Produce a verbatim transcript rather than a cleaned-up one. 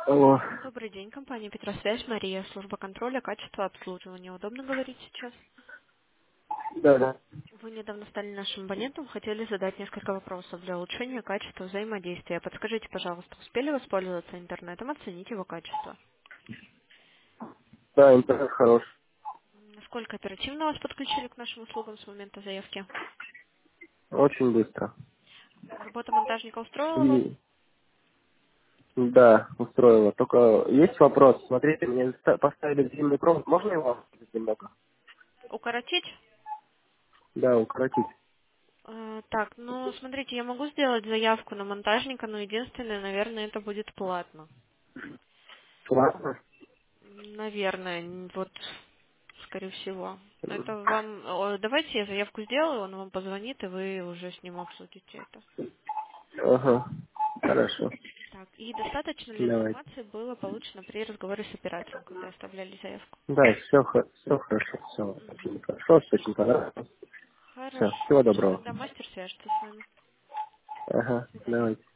Алло. Добрый день, компания Петросвязь, Мария, служба контроля, качества обслуживания. Удобно говорить сейчас? Да, да. Вы недавно стали нашим абонентом, хотели задать несколько вопросов для улучшения качества взаимодействия. Подскажите, пожалуйста, успели воспользоваться интернетом, оценить его качество? Да, интернет хороший. Насколько оперативно вас подключили к нашим услугам с момента заявки? Очень быстро. Работа монтажника устроила вас? И, да, устроило. Только есть вопрос. Смотрите, мне ста- поставили длинный провод. Можно его укоротить немного? Укоротить? Да, укоротить. Э, Так, ну, смотрите, я могу сделать заявку на монтажника, но единственное, наверное, это будет платно. Ладно. Наверное, н- вот, скорее всего. Но это вам... о, Давайте я заявку сделаю, он вам позвонит, и вы уже с ним обсудите это. Ага. Хорошо. Так, и достаточно ли Давайте. информации было получено при разговоре с оператором, когда оставляли заявку? Да, все, все хорошо. Все Мгм. очень хорошо, все очень понравилось. Все, всего Хорошо. доброго. Тогда мастер свяжется с вами. Ага, До свидания. давайте.